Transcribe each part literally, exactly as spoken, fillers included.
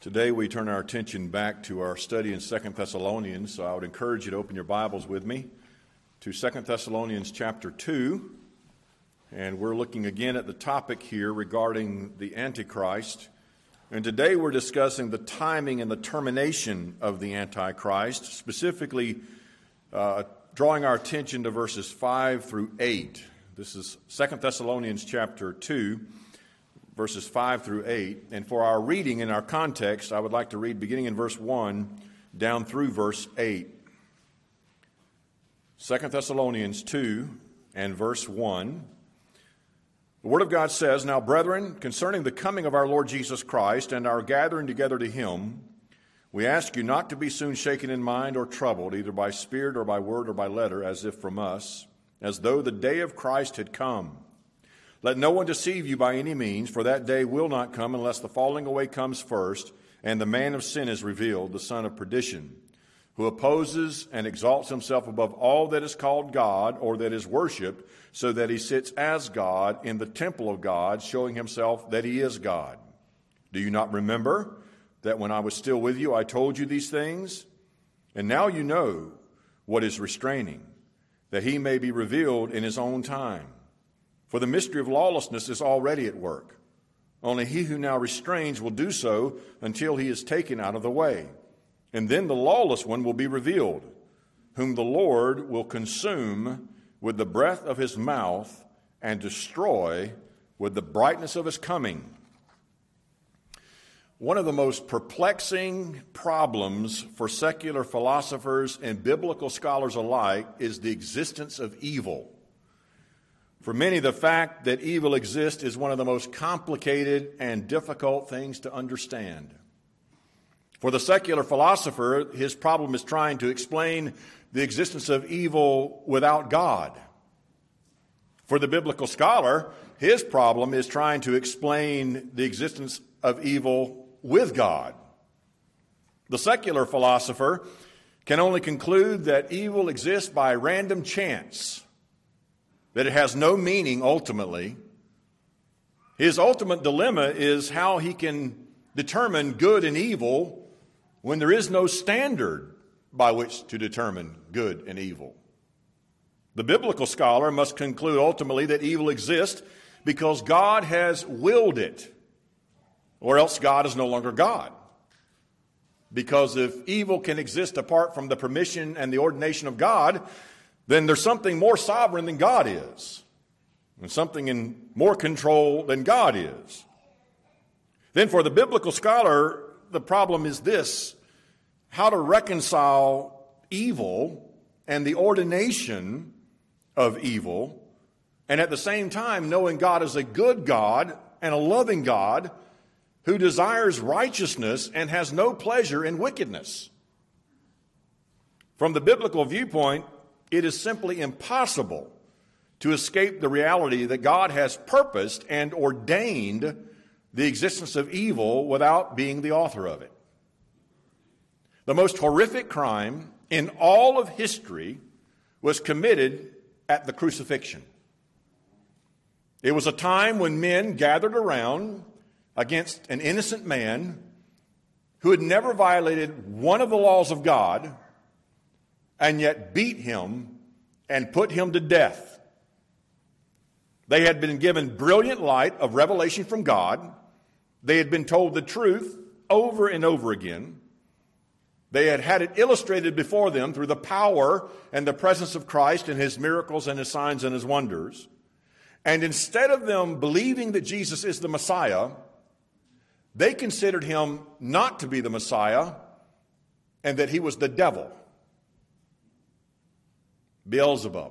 Today we turn our attention back to our study in Second Thessalonians, so I would encourage you to open your Bibles with me to Second Thessalonians chapter two, and we're looking again at the topic here regarding the Antichrist, and today we're discussing the timing and the termination of the Antichrist, specifically uh, drawing our attention to verses five through eight. This is Second Thessalonians chapter two, verses five through eight. And for our reading in our context, I would like to read beginning in verse one down through verse eight. Second Thessalonians two and verse one. The Word of God says, "Now, brethren, concerning the coming of our Lord Jesus Christ and our gathering together to him, we ask you not to be soon shaken in mind or troubled, either by spirit or by word or by letter, as if from us, as though the day of Christ had come. Let no one deceive you by any means, for that day will not come unless the falling away comes first, and the man of sin is revealed, the son of perdition, who opposes and exalts himself above all that is called God or that is worshipped, so that he sits as God in the temple of God, showing himself that he is God. Do you not remember that when I was still with you, I told you these things? And now you know what is restraining, that he may be revealed in his own time. For the mystery of lawlessness is already at work. Only he who now restrains will do so until he is taken out of the way. And then the lawless one will be revealed, whom the Lord will consume with the breath of his mouth and destroy with the brightness of his coming." One of the most perplexing problems for secular philosophers and biblical scholars alike is the existence of evil. For many, the fact that evil exists is one of the most complicated and difficult things to understand. For the secular philosopher, his problem is trying to explain the existence of evil without God. For the biblical scholar, his problem is trying to explain the existence of evil with God. The secular philosopher can only conclude that evil exists by random chance, that it has no meaning ultimately. His ultimate dilemma is how he can determine good and evil when there is no standard by which to determine good and evil. The biblical scholar must conclude ultimately that evil exists because God has willed it, or else God is no longer God. Because if evil can exist apart from the permission and the ordination of God, then there's something more sovereign than God is, and something in more control than God is. Then for the biblical scholar, the problem is this: how to reconcile evil and the ordination of evil, and at the same time knowing God is a good God and a loving God who desires righteousness and has no pleasure in wickedness. From the biblical viewpoint, it is simply impossible to escape the reality that God has purposed and ordained the existence of evil without being the author of it. The most horrific crime in all of history was committed at the crucifixion. It was a time when men gathered around against an innocent man who had never violated one of the laws of God, and yet beat him and put him to death. They had been given brilliant light of revelation from God. They had been told the truth over and over again. They had had it illustrated before them through the power and the presence of Christ and his miracles and his signs and his wonders. And instead of them believing that Jesus is the Messiah, they considered him not to be the Messiah and that he was the devil, Beelzebub.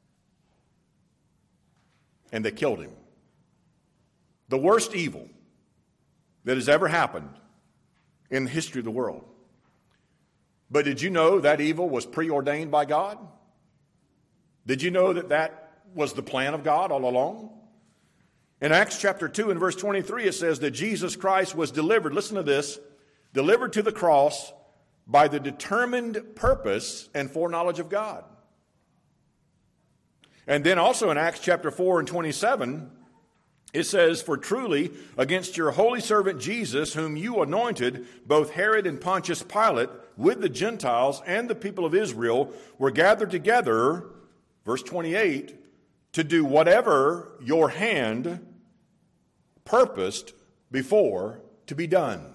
And they killed him. The worst evil that has ever happened in the history of the world. But did you know that evil was preordained by God? Did you know that that was the plan of God all along? In Acts chapter two and verse twenty-three, it says that Jesus Christ was delivered, listen to this, delivered to the cross by the determined purpose and foreknowledge of God. And then also in Acts chapter four and twenty-seven, It says, "For truly against your holy servant Jesus, whom you anointed, both Herod and Pontius Pilate, with the Gentiles and the people of Israel, were gathered together," verse twenty-eight, "to do whatever your hand purposed before to be done."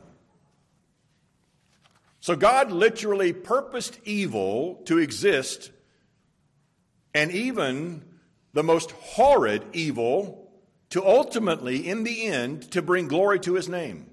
So God literally purposed evil to exist, and even the most horrid evil to ultimately, in the end, to bring glory to his name.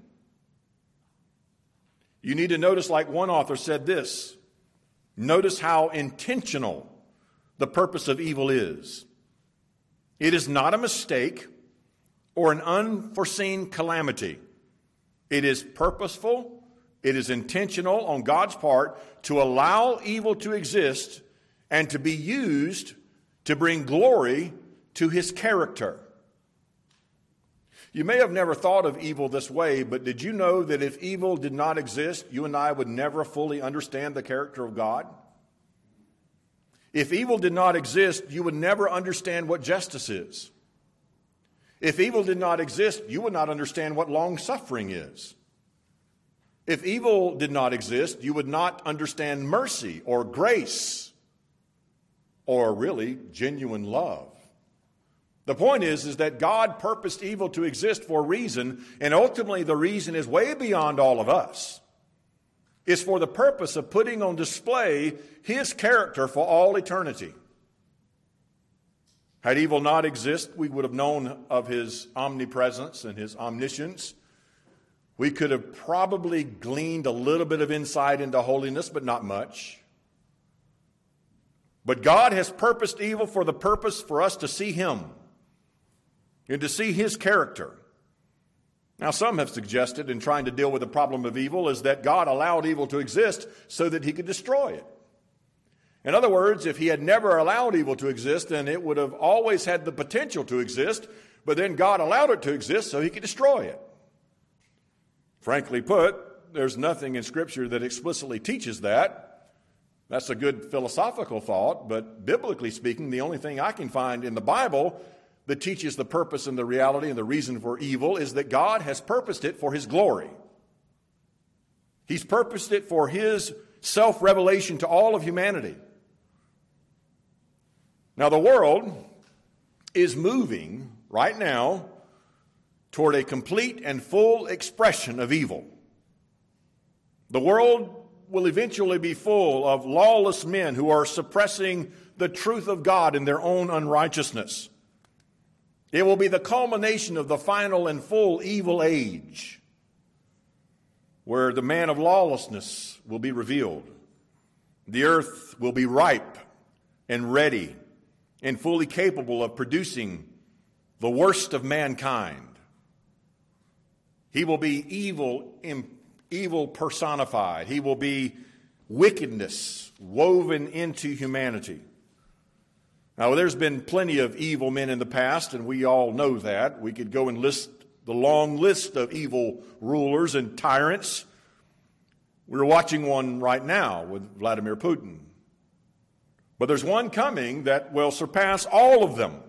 You need to notice, like one author said this, notice how intentional the purpose of evil is. It is not a mistake or an unforeseen calamity. It is purposeful, it is intentional on God's part to allow evil to exist and to be used to bring glory to his character. You may have never thought of evil this way, but did you know that if evil did not exist, you and I would never fully understand the character of God? If evil did not exist, you would never understand what justice is. If evil did not exist, you would not understand what long-suffering is. If evil did not exist, you would not understand mercy or grace or really genuine love. The point is, is that God purposed evil to exist for a reason, and ultimately the reason is way beyond all of us. It's for the purpose of putting on display his character for all eternity. Had evil not existed, we would have known of his omnipresence and his omniscience. We could have probably gleaned a little bit of insight into holiness, but not much. But God has purposed evil for the purpose for us to see him and to see his character. Now, some have suggested in trying to deal with the problem of evil is that God allowed evil to exist so that he could destroy it. In other words, if he had never allowed evil to exist, then it would have always had the potential to exist, but then God allowed it to exist so he could destroy it. Frankly put, there's nothing in Scripture that explicitly teaches that. That's a good philosophical thought, but biblically speaking, the only thing I can find in the Bible that teaches the purpose and the reality and the reason for evil is that God has purposed it for his glory. He's purposed it for his self-revelation to all of humanity. Now, the world is moving right now toward a complete and full expression of evil. The world will eventually be full of lawless men who are suppressing the truth of God in their own unrighteousness. It will be the culmination of the final and full evil age, where the man of lawlessness will be revealed. The earth will be ripe and ready and fully capable of producing the worst of mankind. He will be evil, evil personified. He will be wickedness woven into humanity. Now, there's been plenty of evil men in the past, and we all know that. We could go and list the long list of evil rulers and tyrants. We're watching one right now with Vladimir Putin. But there's one coming that will surpass all of them.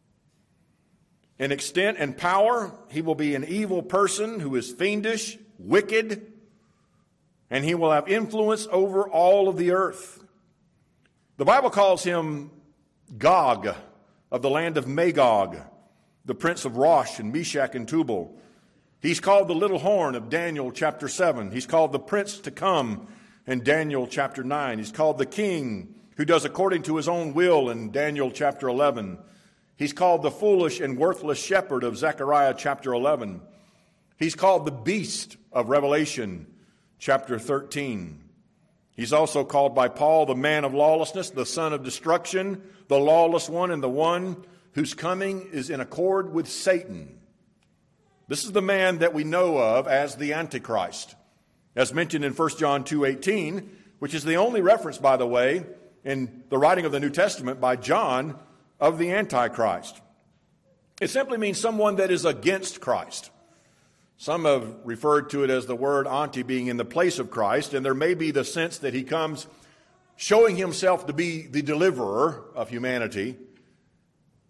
In extent and power, he will be an evil person who is fiendish, wicked, and he will have influence over all of the earth. The Bible calls him Gog, of the land of Magog, the prince of Rosh and Meshach and Tubal. He's called the little horn of Daniel chapter seven. He's called the prince to come in Daniel chapter nine. He's called the king who does according to his own will in Daniel chapter eleven. He's called the foolish and worthless shepherd of Zechariah chapter eleven. He's called the beast of Revelation chapter thirteen. He's also called by Paul the man of lawlessness, the son of destruction, the lawless one, and the one whose coming is in accord with Satan. This is the man that we know of as the Antichrist, as mentioned in First John two eighteen, which is the only reference, by the way, in the writing of the New Testament by John of the Antichrist. It simply means someone that is against Christ. Some have referred to it as the word anti, being in the place of Christ, and there may be the sense that he comes showing himself to be the deliverer of humanity.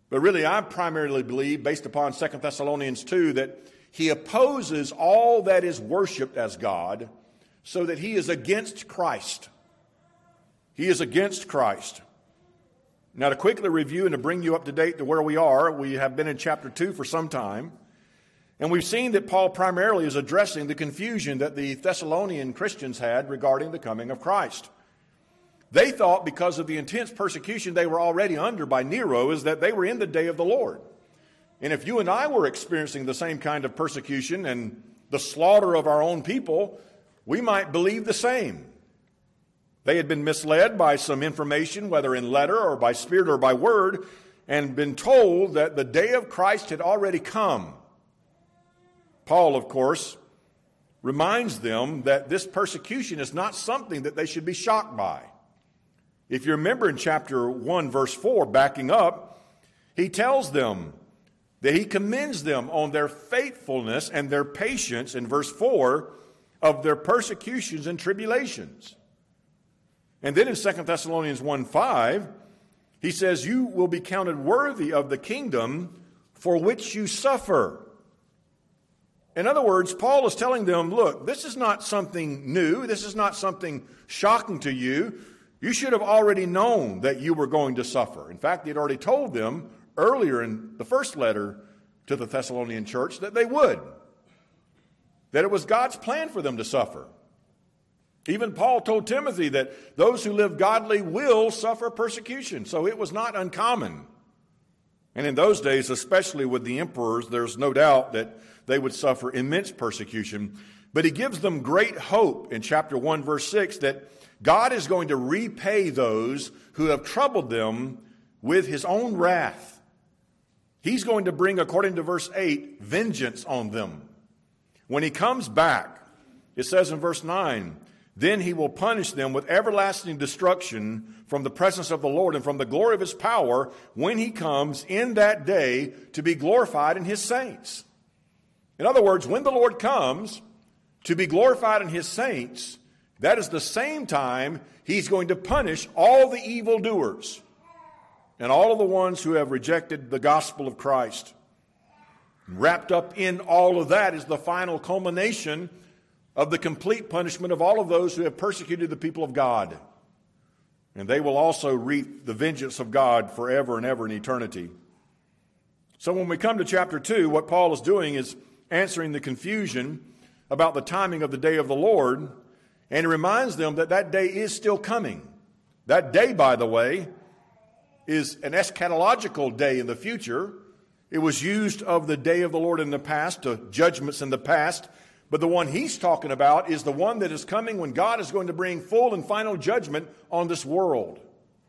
But really, I primarily believe, based upon Second Thessalonians two, that he opposes all that is worshiped as God, so that he is against Christ. He is against Christ. Now, to quickly review and to bring you up to date to where we are, we have been in chapter two for some time, and we've seen that Paul primarily is addressing the confusion that the Thessalonian Christians had regarding the coming of Christ. They thought, because of the intense persecution they were already under by Nero, is that they were in the day of the Lord. And if you and I were experiencing the same kind of persecution and the slaughter of our own people, we might believe the same. They had been misled by some information, whether in letter or by spirit or by word, and been told that the day of Christ had already come. Paul, of course, reminds them that this persecution is not something that they should be shocked by. If you remember in chapter one, verse four, backing up, he tells them that he commends them on their faithfulness and their patience, in verse four, of their persecutions and tribulations. And then in Second Thessalonians one five, he says, you will be counted worthy of the kingdom for which you suffer. In other words, Paul is telling them, look, this is not something new. This is not something shocking to you. You should have already known that you were going to suffer. In fact, he had already told them earlier in the first letter to the Thessalonian church that they would. That it was God's plan for them to suffer. Even Paul told Timothy that those who live godly will suffer persecution. So it was not uncommon. And in those days, especially with the emperors, there's no doubt that they would suffer immense persecution. But he gives them great hope in chapter one, verse six, that God is going to repay those who have troubled them with his own wrath. He's going to bring, according to verse eight, vengeance on them. When he comes back, it says in verse nine, then he will punish them with everlasting destruction from the presence of the Lord and from the glory of his power when he comes in that day to be glorified in his saints. In other words, when the Lord comes to be glorified in his saints, that is the same time he's going to punish all the evildoers and all of the ones who have rejected the gospel of Christ. Wrapped up in all of that is the final culmination of the complete punishment of all of those who have persecuted the people of God. And they will also reap the vengeance of God forever and ever in eternity. So when we come to chapter two, what Paul is doing is answering the confusion about the timing of the day of the Lord. And he reminds them that that day is still coming. That day, by the way, is an eschatological day in the future. It was used of the day of the Lord in the past, to judgments in the past. But the one he's talking about is the one that is coming when God is going to bring full and final judgment on this world.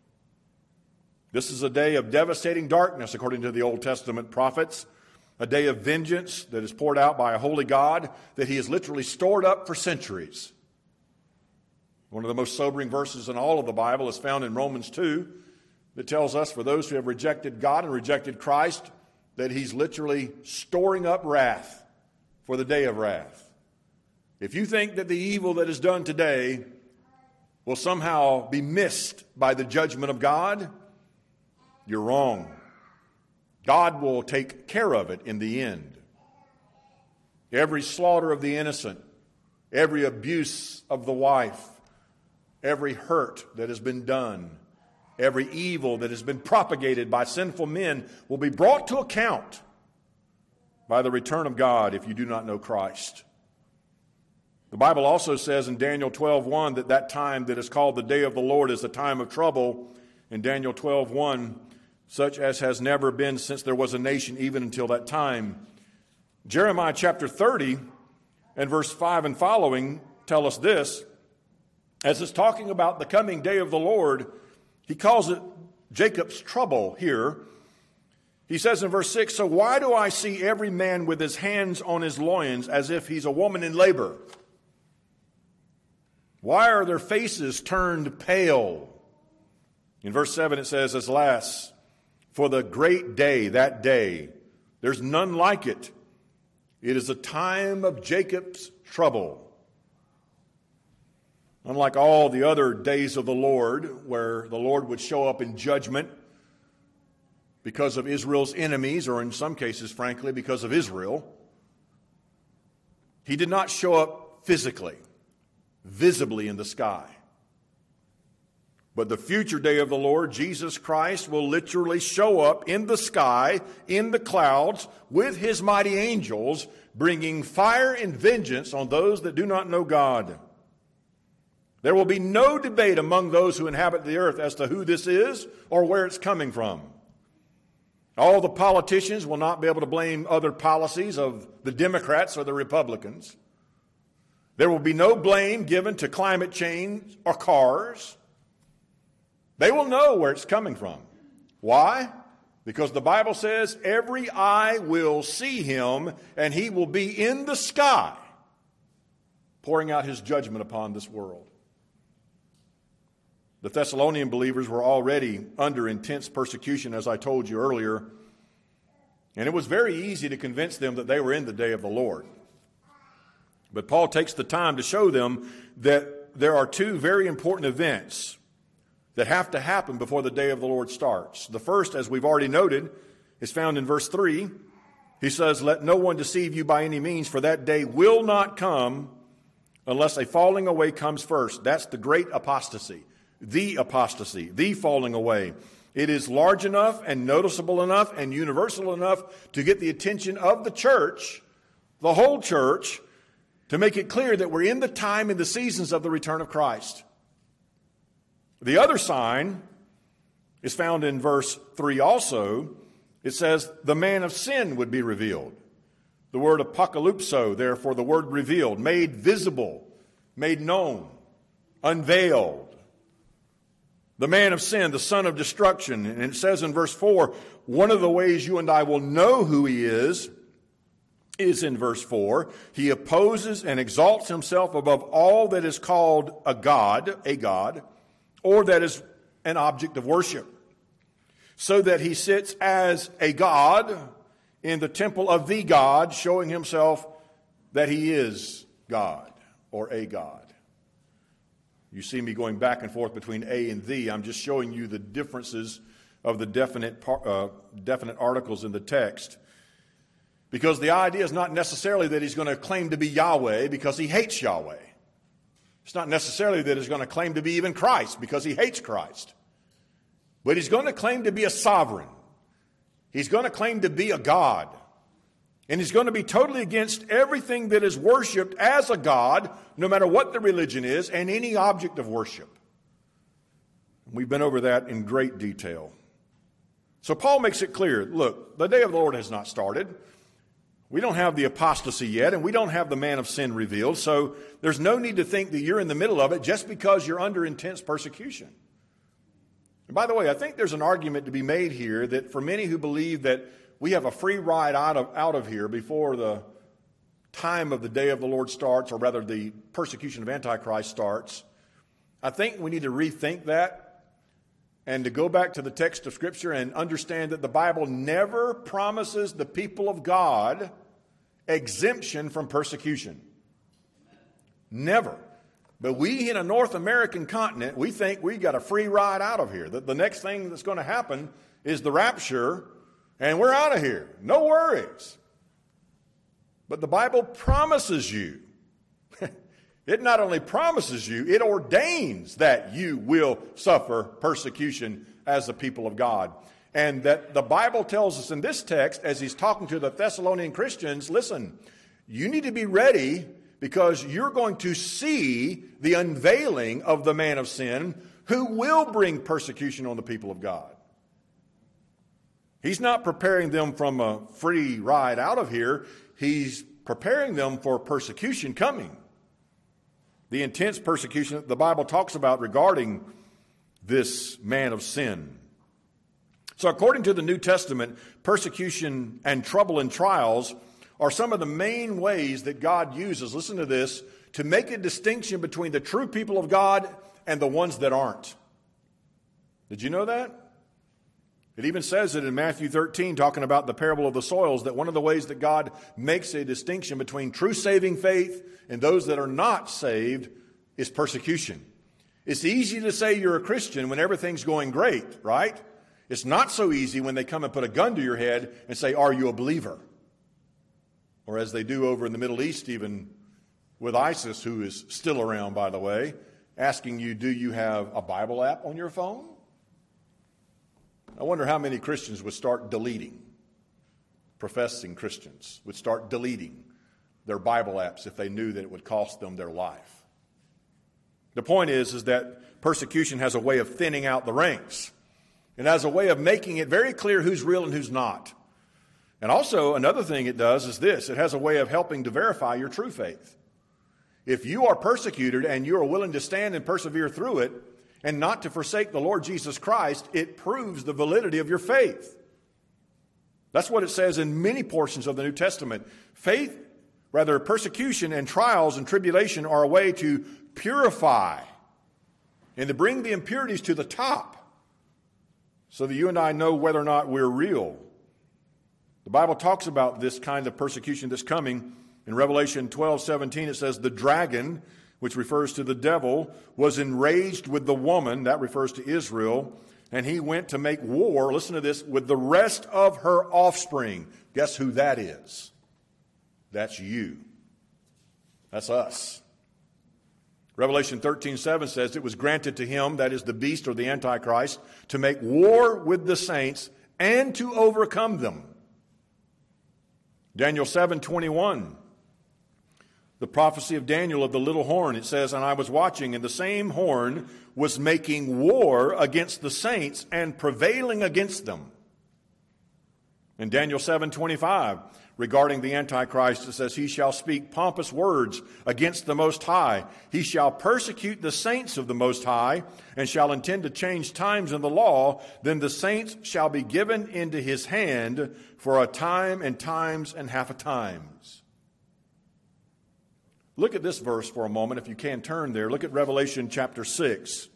This is a day of devastating darkness, according to the Old Testament prophets. A day of vengeance that is poured out by a holy God that he has literally stored up for centuries. One of the most sobering verses in all of the Bible is found in Romans two that tells us for those who have rejected God and rejected Christ that he's literally storing up wrath for the day of wrath. If you think that the evil that is done today will somehow be missed by the judgment of God, you're wrong. God will take care of it in the end. Every slaughter of the innocent, every abuse of the wife, every hurt that has been done, every evil that has been propagated by sinful men will be brought to account by the return of God if you do not know Christ. The Bible also says in Daniel twelve one that that time that is called the day of the Lord is a time of trouble. In Daniel twelve one, such as has never been since there was a nation, even until that time. Jeremiah chapter thirty and verse five and following tell us this. As it's talking about the coming day of the Lord, he calls it Jacob's trouble here. He says in verse six, so why do I see every man with his hands on his loins as if he's a woman in labor? Why are their faces turned pale? In verse seven it says, as last, for the great day, that day, there's none like it. It is a time of Jacob's trouble. Unlike all the other days of the Lord, where the Lord would show up in judgment because of Israel's enemies, or in some cases, frankly, because of Israel. He did not show up physically, visibly in the sky. But the future day of the Lord, Jesus Christ, will literally show up in the sky, in the clouds, with his mighty angels, bringing fire and vengeance on those that do not know God. There will be no debate among those who inhabit the earth as to who this is or where it's coming from. All the politicians will not be able to blame other policies of the Democrats or the Republicans. There will be no blame given to climate change or cars. They will know where it's coming from. Why? Because the Bible says every eye will see him, and he will be in the sky pouring out his judgment upon this world. The Thessalonian believers were already under intense persecution, as I told you earlier, and it was very easy to convince them that they were in the day of the Lord. But Paul takes the time to show them that there are two very important events that have to happen before the day of the Lord starts. The first, as we've already noted, is found in verse three. He says, "Let no one deceive you by any means, for that day will not come unless a falling away comes first." That's the great apostasy. The apostasy, the falling away. It is large enough and noticeable enough and universal enough to get the attention of the church, the whole church, to make it clear that we're in the time and the seasons of the return of Christ. The other sign is found in verse three also. It says, the man of sin would be revealed. The word apocalypso, therefore, the word revealed, made visible, made known, unveiled. The man of sin, the son of destruction. And it says in verse four, one of the ways you and I will know who he is, is in verse four. He opposes and exalts himself above all that is called a god, a god, or that is an object of worship, so that he sits as a god in the temple of the God, showing himself that he is God or a god. You see me going back and forth between a and the. I'm just showing you the differences of the definite uh, definite articles in the text. Because the idea is not necessarily that he's going to claim to be Yahweh because he hates Yahweh. It's not necessarily that he's going to claim to be even Christ because he hates Christ. But he's going to claim to be a sovereign. He's going to claim to be a God. And he's going to be totally against everything that is worshipped as a God, no matter what the religion is, and any object of worship. We've been over that in great detail. So Paul makes it clear, look, the day of the Lord has not started. We don't have the apostasy yet, and we don't have the man of sin revealed, so there's no need to think that you're in the middle of it just because you're under intense persecution. And by the way, I think there's an argument to be made here that for many who believe that we have a free ride out of, out of here before the time of the day of the Lord starts, or rather the persecution of Antichrist starts, I think we need to rethink that and to go back to the text of Scripture and understand that the Bible never promises the people of God exemption from persecution. Never. But we in a North American continent, we think we got a free ride out of here. That the next thing that's going to happen is the rapture, and we're out of here. No worries. But the Bible promises you. It not only promises you, it ordains that you will suffer persecution as the people of God. And that the Bible tells us in this text, as he's talking to the Thessalonian Christians, listen, you need to be ready because you're going to see the unveiling of the man of sin who will bring persecution on the people of God. He's not preparing them from a free ride out of here. He's preparing them for persecution coming. The intense persecution that the Bible talks about regarding this man of sin. So according to the New Testament, persecution and trouble and trials are some of the main ways that God uses, listen to this, to make a distinction between the true people of God and the ones that aren't. Did you know that? It even says it in Matthew thirteen, talking about the parable of the soils, that one of the ways that God makes a distinction between true saving faith and those that are not saved is persecution. It's easy to say you're a Christian when everything's going great, right? It's not so easy when they come and put a gun to your head and say, are you a believer? Or as they do over in the Middle East, even with ISIS, who is still around, by the way, asking you, do you have a Bible app on your phone? I wonder how many Christians would start deleting, professing Christians would start deleting their Bible apps if they knew that it would cost them their life. The point is, is that persecution has a way of thinning out the ranks. It has a way of making it very clear who's real and who's not. And also, another thing it does is this. It has a way of helping to verify your true faith. If you are persecuted and you are willing to stand and persevere through it and not to forsake the Lord Jesus Christ, it proves the validity of your faith. That's what it says in many portions of the New Testament. Faith, rather persecution and trials and tribulation are a way to purify and to bring the impurities to the top so that you and I know whether or not we're real. The Bible talks about this kind of persecution that's coming. In Revelation twelve seventeen, it says, the dragon, which refers to the devil, was enraged with the woman, that refers to Israel, and he went to make war, listen to this, with the rest of her offspring. Guess who that is? That's you. That's us. Revelation thirteen seven says it was granted to him, that is the beast or the Antichrist, to make war with the saints and to overcome them. Daniel seven twenty-one, the prophecy of Daniel of the little horn, it says, and I was watching, and the same horn was making war against the saints and prevailing against them. In Daniel seven twenty-five, regarding the Antichrist, it says, he shall speak pompous words against the Most High. He shall persecute the saints of the Most High and shall intend to change times in the law. Then the saints shall be given into his hand for a time and times and half a times. Look at this verse for a moment, if you can turn there. Look at Revelation chapter six.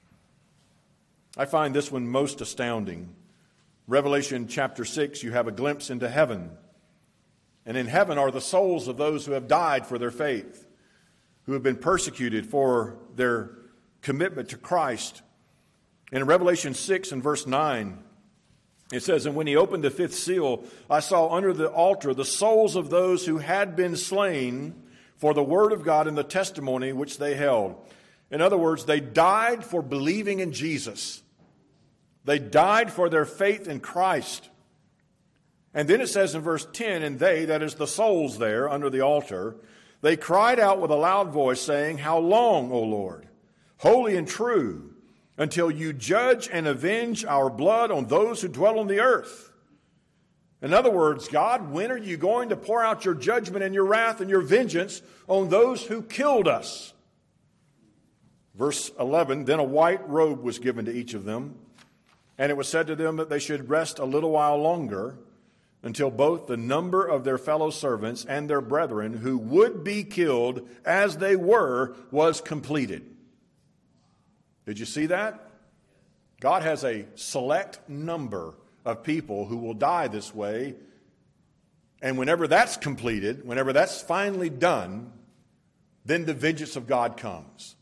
I find this one most astounding. Revelation chapter six, you have a glimpse into heaven. And in heaven are the souls of those who have died for their faith, who have been persecuted for their commitment to Christ. And in Revelation six and verse nine, it says, and when he opened the fifth seal, I saw under the altar the souls of those who had been slain for the word of God and the testimony which they held. In other words, they died for believing in Jesus. They died for their faith in Christ. And then it says in verse ten, and they, that is the souls there under the altar, they cried out with a loud voice, saying, how long, O Lord, holy and true, until you judge and avenge our blood on those who dwell on the earth? In other words, God, when are you going to pour out your judgment and your wrath and your vengeance on those who killed us? Verse eleven, then a white robe was given to each of them, and it was said to them that they should rest a little while longer, until both the number of their fellow servants and their brethren who would be killed as they were was completed. Did you see that? God has a select number of people who will die this way. And whenever that's completed, whenever that's finally done, then the vengeance of God comes.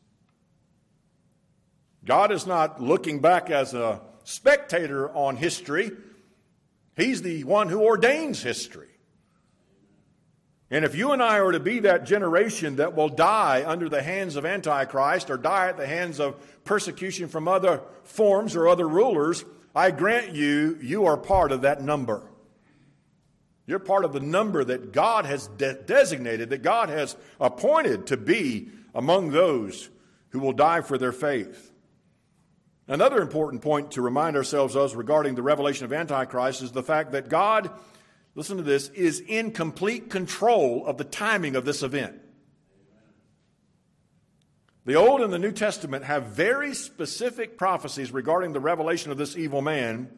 God is not looking back as a spectator on history. He's the one who ordains history. And if you and I are to be that generation that will die under the hands of Antichrist or die at the hands of persecution from other forms or other rulers, I grant you, you are part of that number. You're part of the number that God has de- designated, that God has appointed to be among those who will die for their faith. Another important point to remind ourselves of regarding the revelation of Antichrist is the fact that God, listen to this, is in complete control of the timing of this event. The Old and the New Testament have very specific prophecies regarding the revelation of this evil man,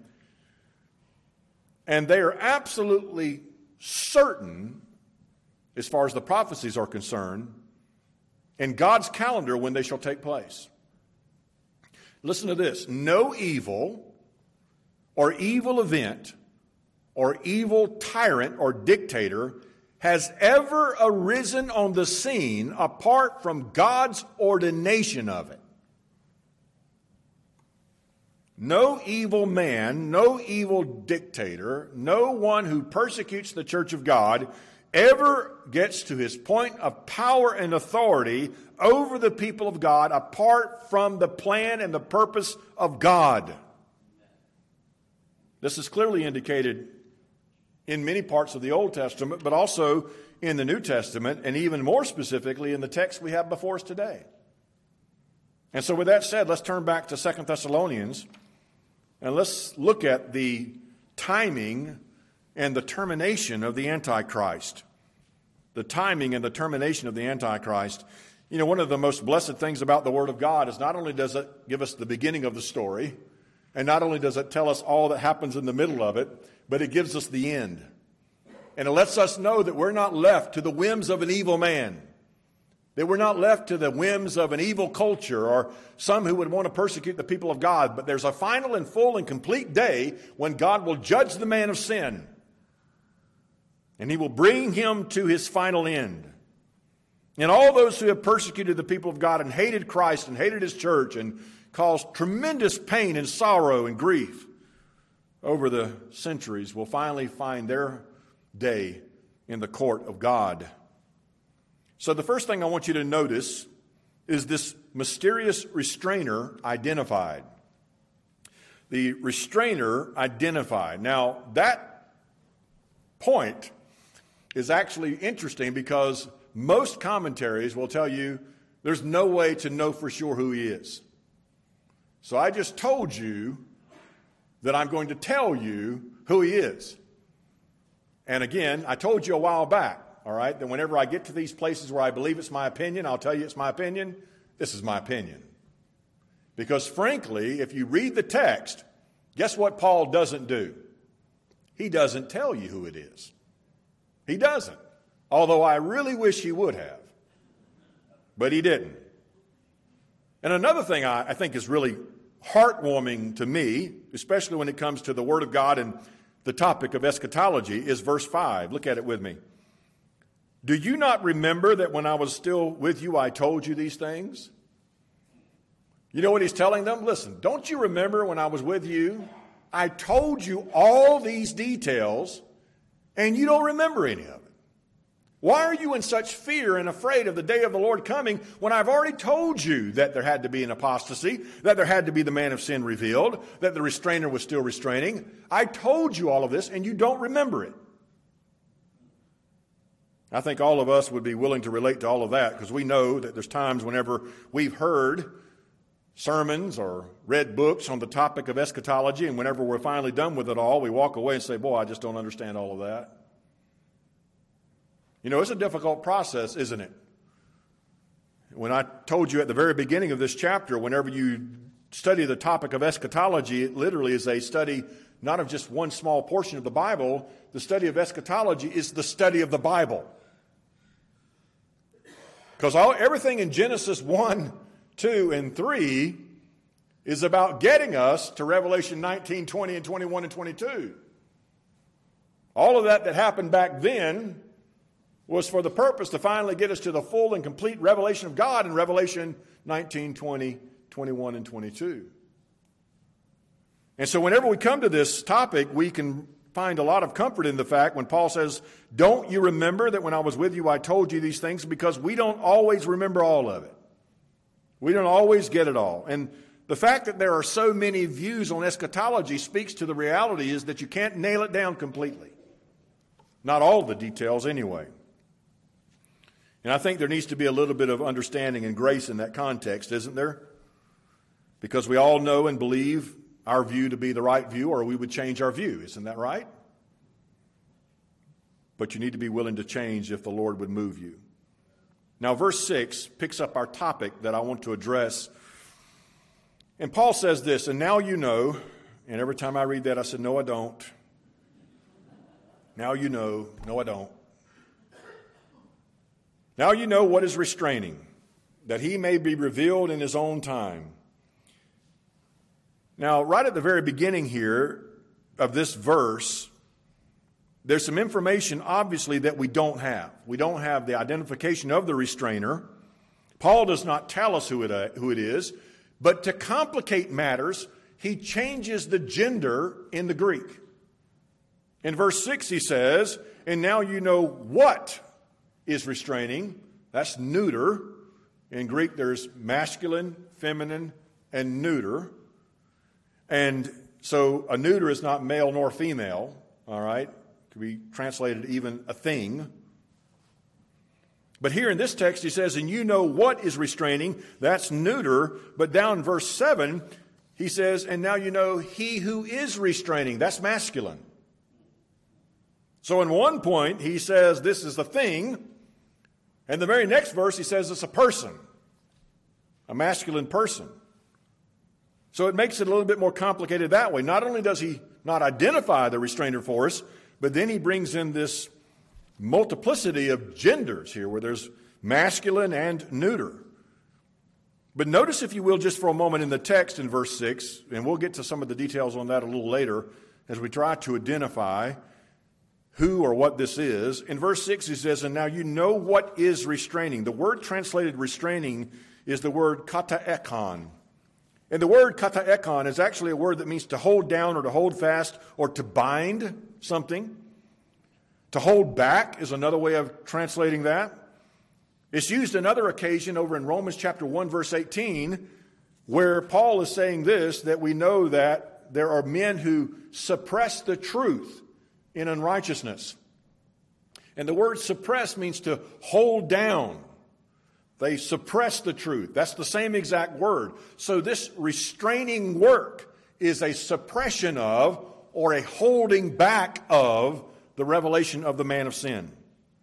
and they are absolutely certain, as far as the prophecies are concerned, in God's calendar when they shall take place. Listen to this. No evil or evil event or evil tyrant or dictator has ever arisen on the scene apart from God's ordination of it. no evil man, no evil dictator, no one who persecutes the church of God ever gets to his point of power and authority over the people of God apart from the plan and the purpose of God. This is clearly indicated in many parts of the Old Testament, but also in the New Testament, and even more specifically in the text we have before us today. And so with that said, let's turn back to Second Thessalonians, and let's look at the timing and the termination of the Antichrist. The timing and the termination of the Antichrist. You know, one of the most blessed things about the Word of God is not only does it give us the beginning of the story, and not only does it tell us all that happens in the middle of it, but it gives us the end. And it lets us know that we're not left to the whims of an evil man. That we're not left to the whims of an evil culture or some who would want to persecute the people of God. But there's a final and full and complete day when God will judge the man of sin. And he will bring him to his final end. And all those who have persecuted the people of God and hated Christ and hated his church and caused tremendous pain and sorrow and grief over the centuries will finally find their day in the court of God. So the first thing I want you to notice is this mysterious restrainer identified. The restrainer identified. Now, that point is actually interesting because most commentaries will tell you there's no way to know for sure who he is. So I just told you that I'm going to tell you who he is. And again, I told you a while back, all right, that whenever I get to these places where I believe it's my opinion, I'll tell you it's my opinion. This is my opinion. Because frankly, if you read the text, guess what Paul doesn't do? He doesn't tell you who it is. He doesn't. Although I really wish he would have. But he didn't. And another thing I, I think is really heartwarming to me, especially when it comes to the Word of God and the topic of eschatology, is verse five. Look at it with me. Do you not remember that when I was still with you, I told you these things? You know what he's telling them? Listen, don't you remember when I was with you? I told you all these details, and you don't remember any of it. Why are you in such fear and afraid of the day of the Lord coming when I've already told you that there had to be an apostasy, that there had to be the man of sin revealed, that the restrainer was still restraining? I told you all of this, and you don't remember it. I think all of us would be willing to relate to all of that because we know that there's times whenever we've heard sermons or read books on the topic of eschatology, and whenever we're finally done with it all, we walk away and say, boy, I just don't understand all of that. You know, it's a difficult process, isn't it? When I told you at the very beginning of this chapter, whenever you study the topic of eschatology, it literally is a study not of just one small portion of the Bible. The study of eschatology is the study of the Bible. Because all, everything in Genesis one, two, and three is about getting us to Revelation nineteen, twenty, and twenty-one, and twenty-two. All of that that happened back then was for the purpose to finally get us to the full and complete revelation of God in Revelation nineteen, twenty, twenty-one, and twenty-two. And so whenever we come to this topic, we can find a lot of comfort in the fact when Paul says, don't you remember that when I was with you I told you these things? Because we don't always remember all of it. We don't always get it all. And the fact that there are so many views on eschatology speaks to the reality is that you can't nail it down completely. Not all the details anyway. And I think there needs to be a little bit of understanding and grace in that context, isn't there? Because we all know and believe our view to be the right view, or we would change our view. Isn't that right? But you need to be willing to change if the Lord would move you. Now, verse six picks up our topic that I want to address. And Paul says this, and now you know, and every time I read that I said, no, I don't. Now you know, no, I don't. Now you know what is restraining, that he may be revealed in his own time. Now, right at the very beginning here of this verse, there's some information, obviously, that we don't have. We don't have the identification of the restrainer. Paul does not tell us who it, uh, who it is, but to complicate matters, he changes the gender in the Greek. In verse six he says, and now you know what is restraining. That's neuter. In Greek there's masculine, feminine, and neuter. And so a neuter is not male nor female, all right? It could be translated even a thing. But here in this text he says, and you know what is restraining. That's neuter. But down in verse seven he says, and now you know he who is restraining. That's masculine. So in one point he says this is a thing. And the very next verse he says it's a person. A masculine person. So it makes it a little bit more complicated that way. Not only does he not identify the restrainer for us, but then he brings in this multiplicity of genders here where there's masculine and neuter. But notice, if you will, just for a moment in the text in verse six, and we'll get to some of the details on that a little later as we try to identify who or what this is. In verse six he says, and now you know what is restraining. The word translated restraining is the word kataekon. And the word kataekon is actually a word that means to hold down or to hold fast or to bind something. To hold back is another way of translating that. It's used another occasion over in Romans chapter one, verse eighteen, where Paul is saying this, that we know that there are men who suppress the truth in unrighteousness. And the word suppress means to hold down. They suppress the truth. That's the same exact word. So this restraining work is a suppression of or a holding back of the revelation of the man of sin.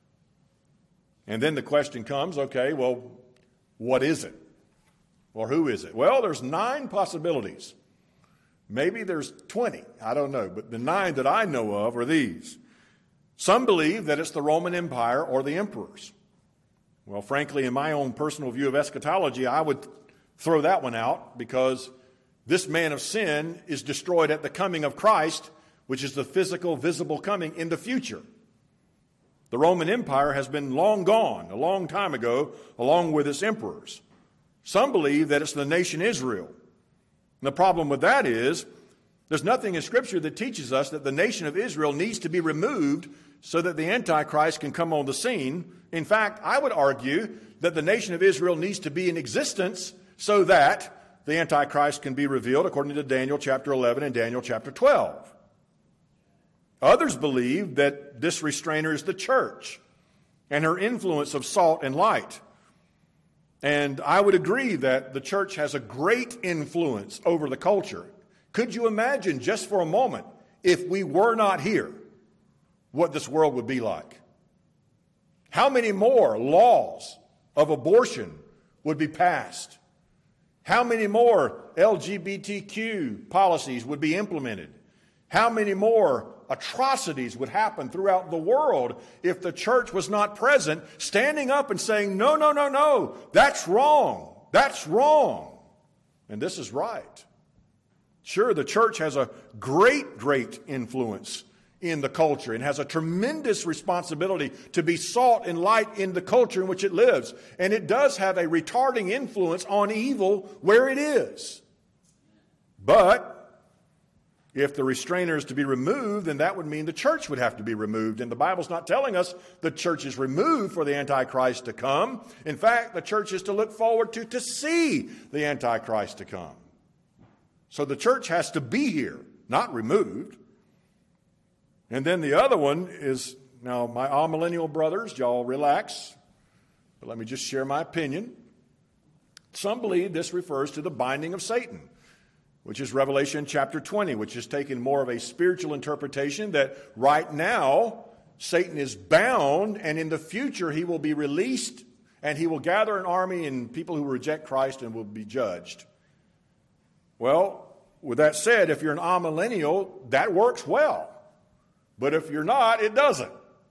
And then the question comes, okay, well, what is it? Or who is it? Well, there's nine possibilities. Maybe there's twenty. I don't know. But the nine that I know of are these. Some believe that it's the Roman Empire or the emperors. Well, frankly, in my own personal view of eschatology, I would throw that one out because this man of sin is destroyed at the coming of Christ, which is the physical, visible coming in the future. The Roman Empire has been long gone, a long time ago, along with its emperors. Some believe that it's the nation Israel. And the problem with that is there's nothing in Scripture that teaches us that the nation of Israel needs to be removed so that the Antichrist can come on the scene. In fact, I would argue that the nation of Israel needs to be in existence so that the Antichrist can be revealed, according to Daniel chapter eleven and Daniel chapter twelve. Others believe that this restrainer is the church and her influence of salt and light. And I would agree that the church has a great influence over the culture. Could you imagine just for a moment, if we were not here, what this world would be like? How many more laws of abortion would be passed? How many more L G B T Q policies would be implemented? How many more atrocities would happen throughout the world if the church was not present, standing up and saying, no, no, no, no, that's wrong, that's wrong, and this is right. Sure, the church has a great, great influence in the culture and has a tremendous responsibility to be salt and light in the culture in which it lives. And it does have a retarding influence on evil where it is. But if the restrainer is to be removed, then that would mean the church would have to be removed. And the Bible's not telling us the church is removed for the Antichrist to come. In fact, the church is to look forward to, to see the Antichrist to come. So the church has to be here, not removed. And then the other one is, now my amillennial brothers, y'all relax, but let me just share my opinion. Some believe this refers to the binding of Satan, which is Revelation chapter twenty, which is taken more of a spiritual interpretation that right now Satan is bound and in the future he will be released and he will gather an army and people who reject Christ and will be judged. Well, with that said, if you're an amillennial, that works well. But if you're not, it doesn't.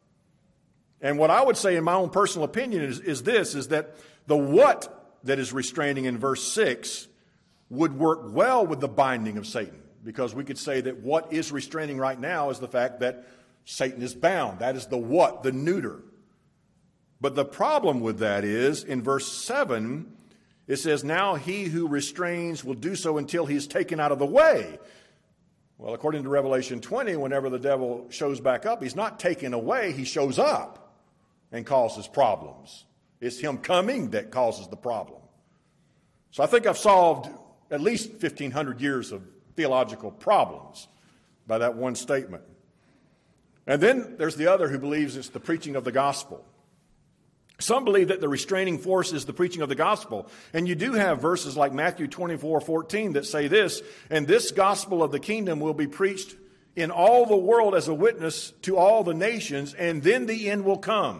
And what I would say in my own personal opinion is, is this, is that the what that is restraining in verse six would work well with the binding of Satan. Because we could say that what is restraining right now is the fact that Satan is bound. That is the what, the neuter. But the problem with that is, in verse seven, It says, now he who restrains will do so until he is taken out of the way. Well, according to Revelation twenty, whenever the devil shows back up, he's not taken away, he shows up and causes problems. It's him coming that causes the problem. So I think I've solved at least fifteen hundred years of theological problems by that one statement. And then there's the other who believes it's the preaching of the gospel. Some believe that the restraining force is the preaching of the gospel. And you do have verses like Matthew twenty-four fourteen that say this, and this gospel of the kingdom will be preached in all the world as a witness to all the nations, and then the end will come.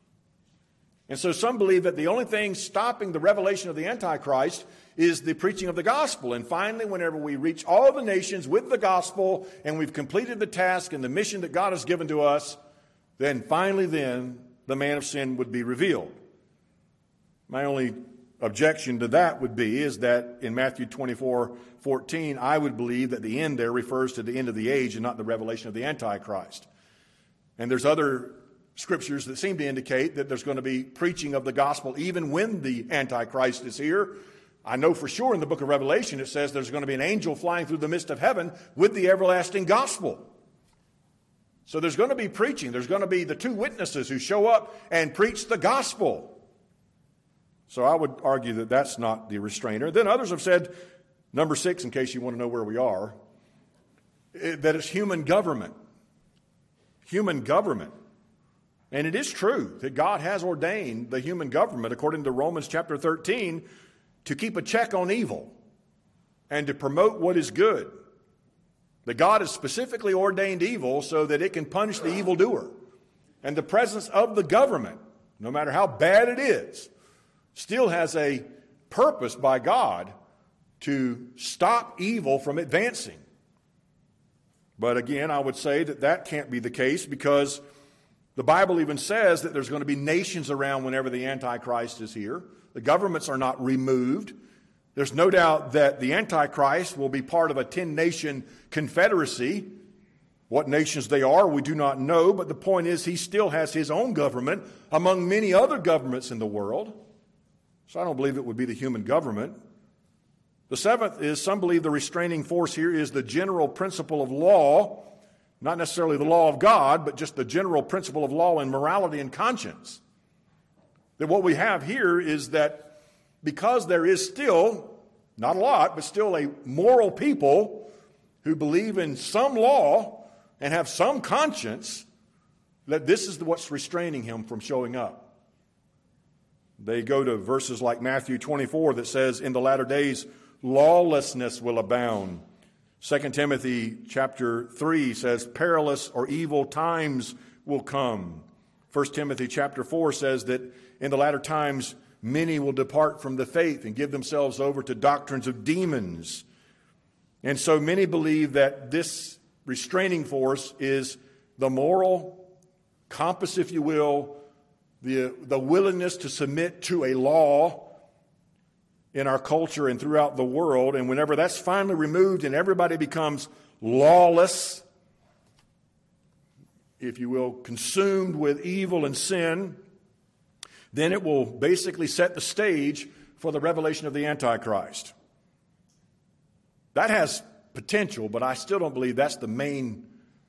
And so some believe that the only thing stopping the revelation of the Antichrist is the preaching of the gospel. And finally, whenever we reach all the nations with the gospel and we've completed the task and the mission that God has given to us, then finally then the man of sin would be revealed. My only objection to that would be is that in Matthew twenty-four fourteen, I would believe that the end there refers to the end of the age and not the revelation of the Antichrist. And there's other scriptures that seem to indicate that there's going to be preaching of the gospel even when the Antichrist is here. I know for sure in the book of Revelation it says there's going to be an angel flying through the midst of heaven with the everlasting gospel. So there's going to be preaching. There's going to be the two witnesses who show up and preach the gospel. So I would argue that that's not the restrainer. Then others have said, number six, in case you want to know where we are, that it's human government. Human government. And it is true that God has ordained the human government, according to Romans chapter thirteen, to keep a check on evil and to promote what is good. That God has specifically ordained evil so that it can punish the evildoer. And the presence of the government, no matter how bad it is, still has a purpose by God to stop evil from advancing. But again, I would say that that can't be the case because the Bible even says that there's going to be nations around whenever the Antichrist is here. The governments are not removed. There's no doubt that the Antichrist will be part of a ten-nation confederacy. What nations they are, we do not know, but the point is he still has his own government among many other governments in the world. So I don't believe it would be the human government. The seventh is some believe the restraining force here is the general principle of law, not necessarily the law of God, but just the general principle of law and morality and conscience. That what we have here is that because there is still, not a lot, but still a moral people who believe in some law and have some conscience, that this is what's restraining him from showing up. They go to verses like Matthew twenty-four that says, in the latter days, lawlessness will abound. Second Timothy chapter three says, perilous or evil times will come. First Timothy chapter four says that in the latter times, many will depart from the faith and give themselves over to doctrines of demons. And so many believe that this restraining force is the moral compass, if you will, the, the willingness to submit to a law in our culture and throughout the world. And whenever that's finally removed and everybody becomes lawless, if you will, consumed with evil and sin, then it will basically set the stage for the revelation of the Antichrist. That has potential, but I still don't believe that's the main,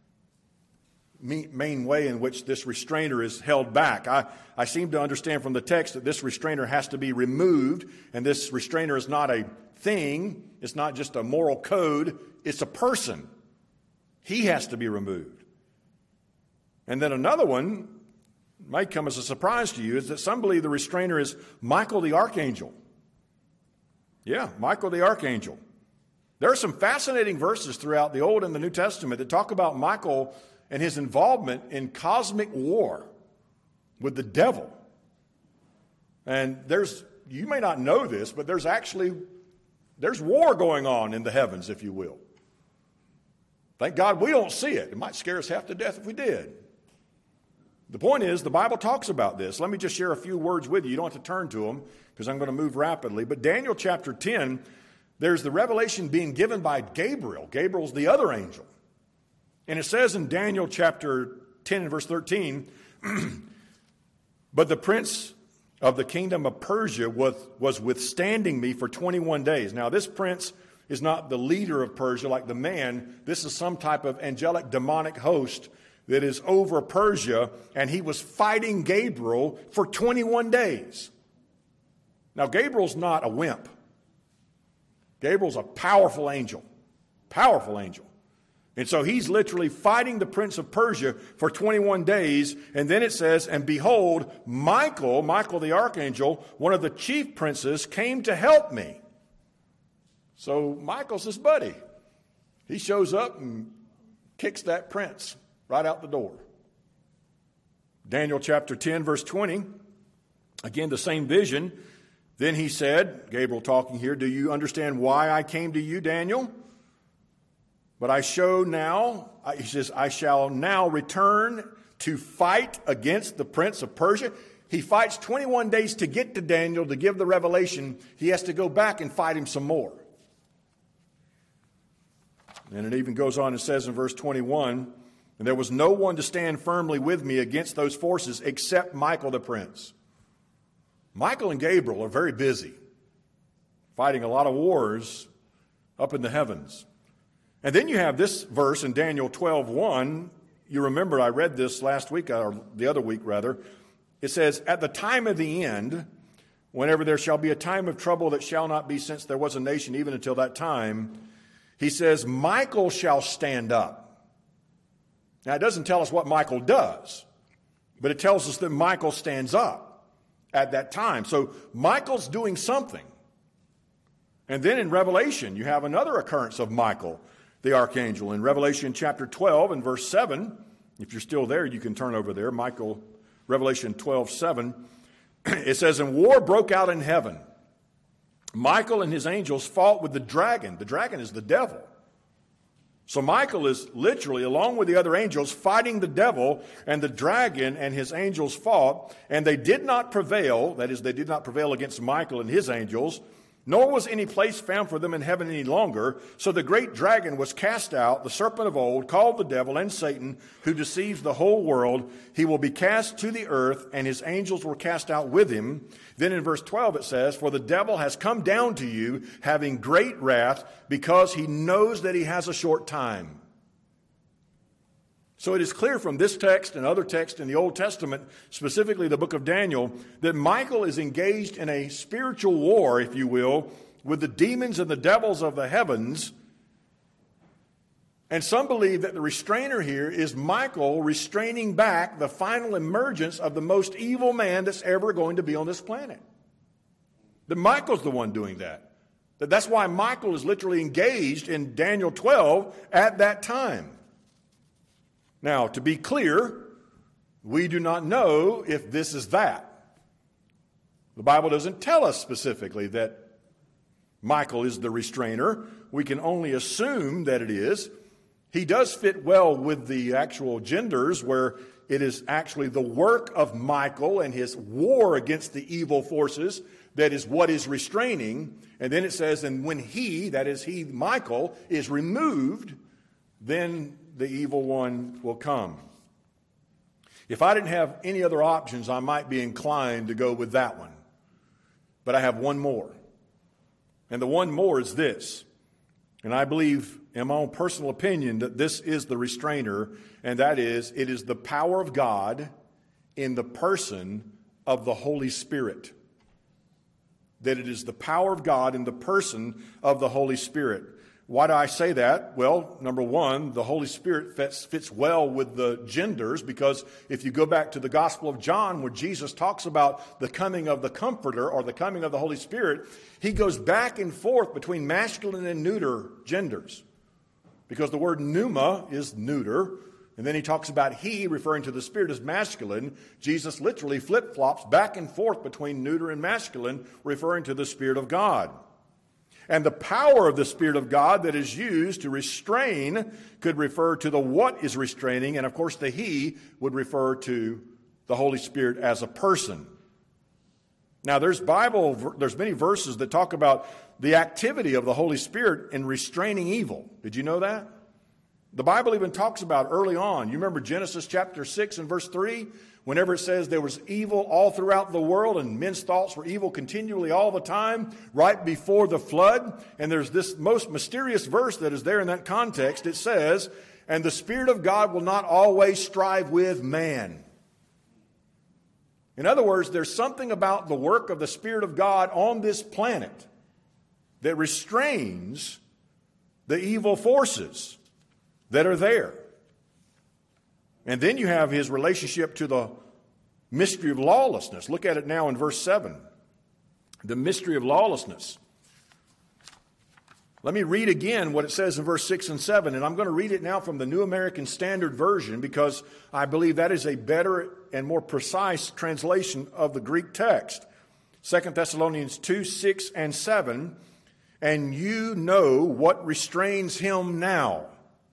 main way in which this restrainer is held back. I, I seem to understand from the text that this restrainer has to be removed, and this restrainer is not a thing, it's not just a moral code, it's a person. He has to be removed. And then another one might come as a surprise to you is that some believe the restrainer is Michael the Archangel. Yeah, Michael the Archangel. There are some fascinating verses throughout the Old and the New Testament that talk about Michael and his involvement in cosmic war with the devil. And there's, you may not know this, but there's actually, there's war going on in the heavens, if you will. Thank God we don't see it. It might scare us half to death if we did. The point is, the Bible talks about this. Let me just share a few words with you. You don't have to turn to them because I'm going to move rapidly. But Daniel chapter ten, there's the revelation being given by Gabriel. Gabriel's the other angel. And it says in Daniel chapter ten and verse thirteen, but the prince of the kingdom of Persia was, was withstanding me for twenty-one days. Now, this prince is not the leader of Persia like the man. This is some type of angelic demonic host that is over Persia, and he was fighting Gabriel for twenty-one days. Now, Gabriel's not a wimp. Gabriel's a powerful angel, powerful angel. And so he's literally fighting the prince of Persia for twenty-one days. And then it says, and behold, Michael, Michael the archangel, one of the chief princes, came to help me. So Michael's his buddy. He shows up and kicks that prince right out the door. Daniel chapter ten, verse twenty. Again, the same vision. Then he said, Gabriel talking here, do you understand why I came to you, Daniel? But I show now, he says, I shall now return to fight against the prince of Persia. He fights twenty-one days to get to Daniel to give the revelation. He has to go back and fight him some more. And it even goes on and says in verse twenty-one, and there was no one to stand firmly with me against those forces except Michael the prince. Michael and Gabriel are very busy, fighting a lot of wars up in the heavens. And then you have this verse in Daniel twelve one. You remember I read this last week, or the other week rather. It says, at the time of the end, whenever there shall be a time of trouble that shall not be since there was a nation even until that time, he says, Michael shall stand up. Now, it doesn't tell us what Michael does, but it tells us that Michael stands up at that time. So Michael's doing something. And then in Revelation, you have another occurrence of Michael, the archangel. In Revelation chapter twelve and verse seven, if you're still there, you can turn over there. Michael, Revelation twelve seven. It says, and war broke out in heaven. Michael and his angels fought with the dragon. The dragon is the devil. So Michael is literally, along with the other angels, fighting the devil, and the dragon and his angels fought, and they did not prevail. That is, they did not prevail against Michael and his angels, nor was any place found for them in heaven any longer. So the great dragon was cast out, the serpent of old, called the devil and Satan, who deceives the whole world. He will be cast to the earth, and his angels were cast out with him. Then in verse twelve it says, for the devil has come down to you, having great wrath, because he knows that he has a short time. So it is clear from this text and other texts in the Old Testament, specifically the book of Daniel, that Michael is engaged in a spiritual war, if you will, with the demons and the devils of the heavens. And some believe that the restrainer here is Michael restraining back the final emergence of the most evil man that's ever going to be on this planet. That Michael's the one doing that. That that's why Michael is literally engaged in Daniel twelve at that time. Now, to be clear, we do not know if this is that. The Bible doesn't tell us specifically that Michael is the restrainer. We can only assume that it is. He does fit well with the actual genders, where it is actually the work of Michael and his war against the evil forces that is what is restraining. And then it says, and when he, that is he, Michael, is removed, then the evil one will come. If I didn't have any other options, I might be inclined to go with that one. But I have one more. And the one more is this. And I believe, in my own personal opinion, that this is the restrainer, and that is, it is the power of God in the person of the Holy Spirit. That it is the power of God in the person of the Holy Spirit. Why do I say that? Well, number one, the Holy Spirit fits, fits well with the genders, because if you go back to the Gospel of John, where Jesus talks about the coming of the Comforter or the coming of the Holy Spirit, he goes back and forth between masculine and neuter genders, because the word pneuma is neuter, and then he talks about he, referring to the Spirit as masculine. Jesus literally flip-flops back and forth between neuter and masculine, referring to the Spirit of God. And the power of the Spirit of God that is used to restrain could refer to the what is restraining. And of course, the he would refer to the Holy Spirit as a person. Now, there's Bible, there's many verses that talk about the activity of the Holy Spirit in restraining evil. Did you know that? The Bible even talks about early on. You remember Genesis chapter six and verse three? Whenever it says there was evil all throughout the world and men's thoughts were evil continually all the time, right before the flood. And there's this most mysterious verse that is there in that context. It says, and the Spirit of God will not always strive with man. In other words, there's something about the work of the Spirit of God on this planet that restrains the evil forces that are there. And then you have his relationship to the mystery of lawlessness. Look at it now in verse seven. The mystery of lawlessness. Let me read again what it says in verse six and seven, and I'm going to read it now from the New American Standard Version because I believe that is a better and more precise translation of the Greek text. Second Thessalonians two, six and seven, and you know what restrains him now,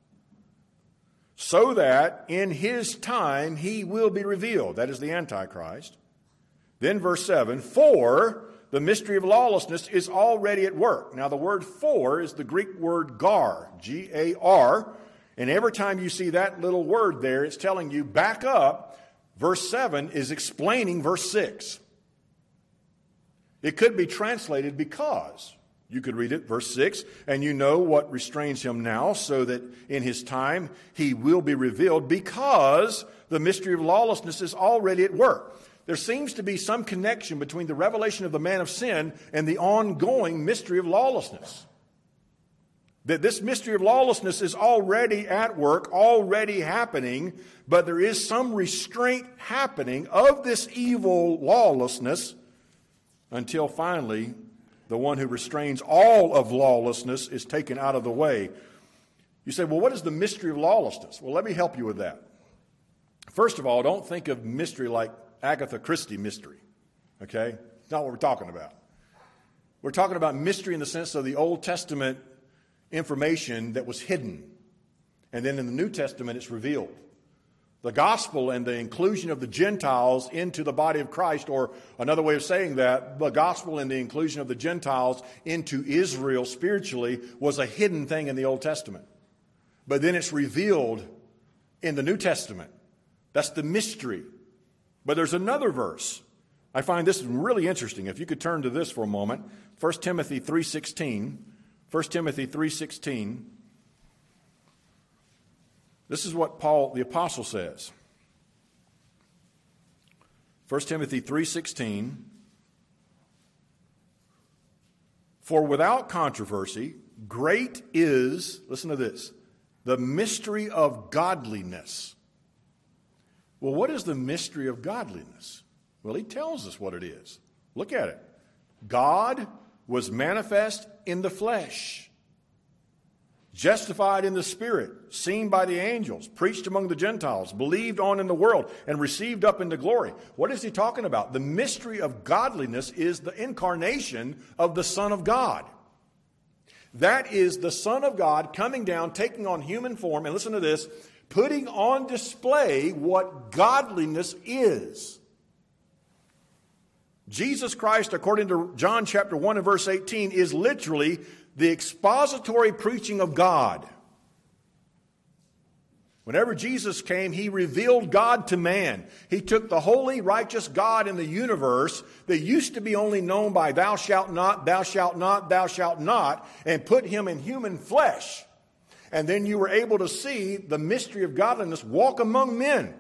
so that in his time he will be revealed. That is the Antichrist. Then verse seven, for the mystery of lawlessness is already at work. Now the word for is the Greek word gar, G A R. And every time you see that little word there, it's telling you back up. Verse seven is explaining verse six. It could be translated because. You could read it, verse six, and you know what restrains him now, so that in his time he will be revealed, because the mystery of lawlessness is already at work. There seems to be some connection between the revelation of the man of sin and the ongoing mystery of lawlessness. That this mystery of lawlessness is already at work, already happening, but there is some restraint happening of this evil lawlessness until finally the one who restrains all of lawlessness is taken out of the way. You say, well, what is the mystery of lawlessness? Well, let me help you with that. First of all, don't think of mystery like Agatha Christie mystery. Okay? It's not what we're talking about. We're talking about mystery in the sense of the Old Testament information that was hidden. And then in the New Testament, it's revealed. The gospel and the inclusion of the Gentiles into the body of Christ, or another way of saying that, the gospel and the inclusion of the Gentiles into Israel spiritually was a hidden thing in the Old Testament. But then it's revealed in the New Testament. That's the mystery. But there's another verse. I find this really interesting. If you could turn to this for a moment. First Timothy three sixteen. First Timothy three sixteen. This is what Paul the apostle says. First Timothy three sixteen. For without controversy, great is, listen to this, the mystery of godliness. Well, what is the mystery of godliness? Well, he tells us what it is. Look at it. God was manifest in the flesh, justified in the Spirit, seen by the angels, preached among the Gentiles, believed on in the world, and received up into glory. What is he talking about? The mystery of godliness is the incarnation of the Son of God. That is the Son of God coming down, taking on human form, and listen to this, putting on display what godliness is. Jesus Christ, according to John chapter one and verse eighteen, is literally the expository preaching of God. Whenever Jesus came, he revealed God to man. He took the holy, righteous God in the universe that used to be only known by thou shalt not, thou shalt not, thou shalt not, and put him in human flesh. And then you were able to see the mystery of godliness walk among men.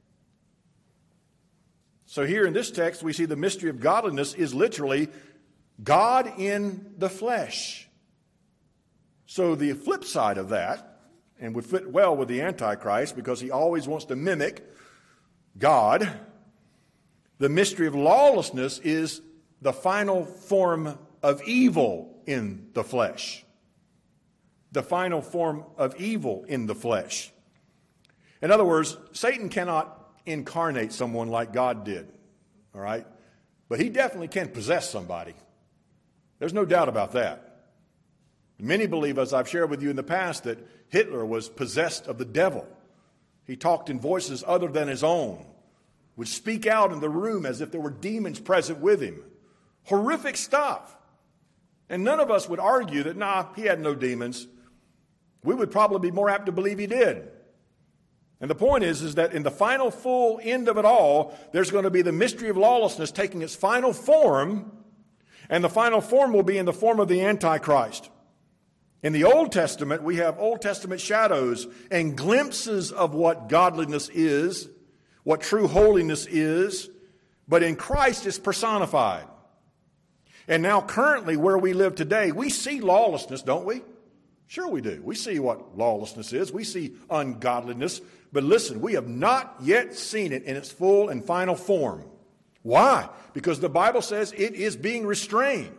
So here in this text, we see the mystery of godliness is literally God in the flesh. So the flip side of that, and would fit well with the Antichrist because he always wants to mimic God, the mystery of lawlessness is the final form of evil in the flesh. The final form of evil in the flesh. In other words, Satan cannot incarnate someone like God did, all right? But he definitely can possess somebody. There's no doubt about that. Many believe, as I've shared with you in the past, that Hitler was possessed of the devil. He talked in voices other than his own, would speak out in the room as if there were demons present with him. Horrific stuff. And none of us would argue that, nah, he had no demons. We would probably be more apt to believe he did. And the point is, is that in the final full end of it all, there's going to be the mystery of lawlessness taking its final form, and the final form will be in the form of the Antichrist. In the Old Testament, we have Old Testament shadows and glimpses of what godliness is, what true holiness is, but in Christ it's personified. And now currently where we live today, we see lawlessness, don't we? Sure we do. We see what lawlessness is. We see ungodliness. But listen, we have not yet seen it in its full and final form. Why? Because the Bible says it is being restrained.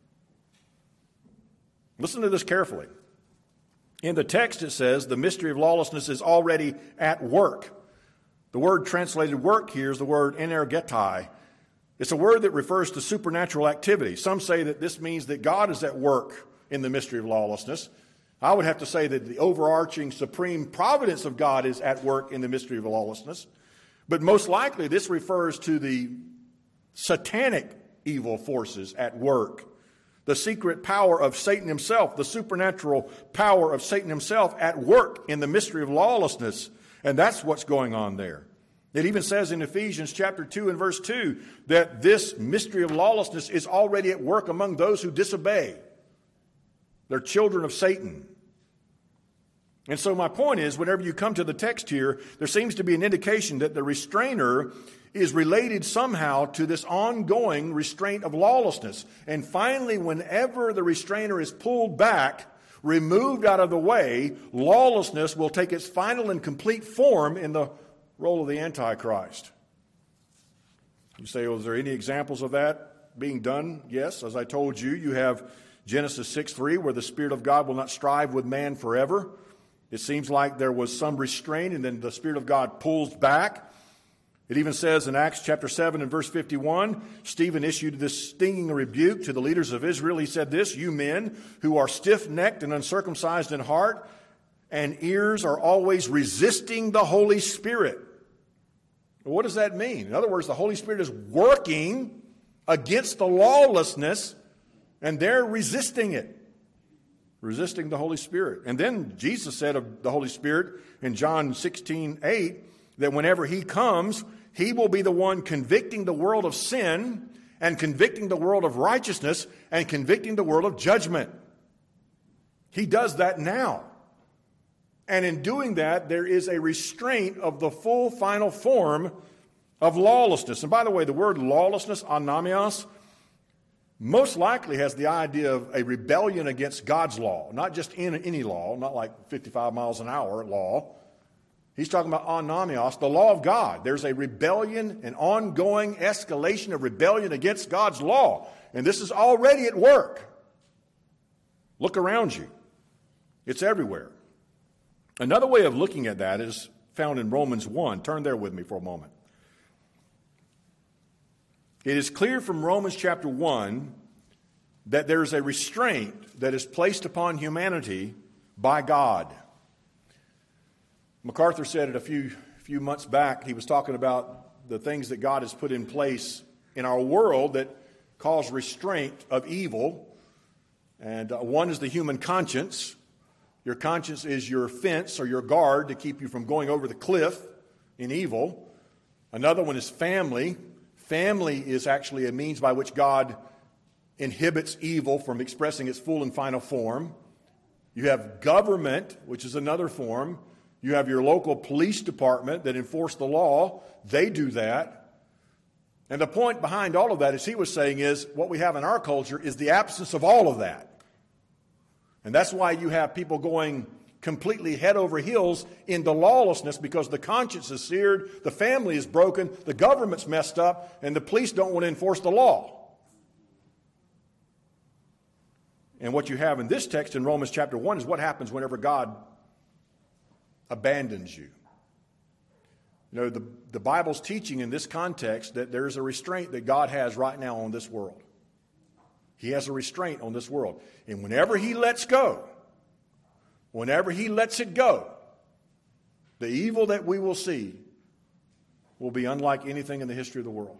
Listen to this carefully. In the text it says the mystery of lawlessness is already at work. The word translated work here is the word energetai. It's a word that refers to supernatural activity. Some say that this means that God is at work in the mystery of lawlessness. I would have to say that the overarching supreme providence of God is at work in the mystery of lawlessness. But most likely this refers to the satanic evil forces at work. The secret power of Satan himself, the supernatural power of Satan himself at work in the mystery of lawlessness. And that's what's going on there. It even says in Ephesians chapter two and verse two that this mystery of lawlessness is already at work among those who disobey. They're children of Satan. And so my point is, whenever you come to the text here, there seems to be an indication that the restrainer is related somehow to this ongoing restraint of lawlessness. And finally, whenever the restrainer is pulled back, removed out of the way, lawlessness will take its final and complete form in the role of the Antichrist. You say, well, is there any examples of that being done? Yes, as I told you, you have Genesis six three, where the Spirit of God will not strive with man forever. It seems like there was some restraint, and then the Spirit of God pulls back. It even says in Acts chapter seven and verse fifty-one, Stephen issued this stinging rebuke to the leaders of Israel. He said this, "You men who are stiff-necked and uncircumcised in heart and ears are always resisting the Holy Spirit." What does that mean? In other words, the Holy Spirit is working against the lawlessness, and they're resisting it. Resisting the Holy Spirit. And then Jesus said of the Holy Spirit in John sixteen eight that whenever he comes, he will be the one convicting the world of sin and convicting the world of righteousness and convicting the world of judgment. He does that now. And in doing that, there is a restraint of the full final form of lawlessness. And by the way, the word lawlessness, anamios, most likely has the idea of a rebellion against God's law, not just in any law, not like fifty-five miles an hour law. He's talking about anamios, the law of God. There's a rebellion, an ongoing escalation of rebellion against God's law. And this is already at work. Look around you. It's everywhere. Another way of looking at that is found in Romans one. Turn there with me for a moment. It is clear from Romans chapter one that there is a restraint that is placed upon humanity by God. MacArthur said it a few, few months back. He was talking about the things that God has put in place in our world that cause restraint of evil. And uh, one is the human conscience. Your conscience is your fence or your guard to keep you from going over the cliff in evil. Another one is family. Family is actually a means by which God inhibits evil from expressing its full and final form. You have government, which is another form. You have your local police department that enforce the law. They do that. And the point behind all of that, as he was saying, is what we have in our culture is the absence of all of that. And that's why you have people going completely head over heels into lawlessness, because the conscience is seared, the family is broken, the government's messed up, and the police don't want to enforce the law. And what you have in this text in Romans chapter one is what happens whenever God abandons you. You know, the, the Bible's teaching in this context that there is a restraint that God has right now on this world. He has a restraint on this world. And whenever he lets go, whenever he lets it go, the evil that we will see will be unlike anything in the history of the world.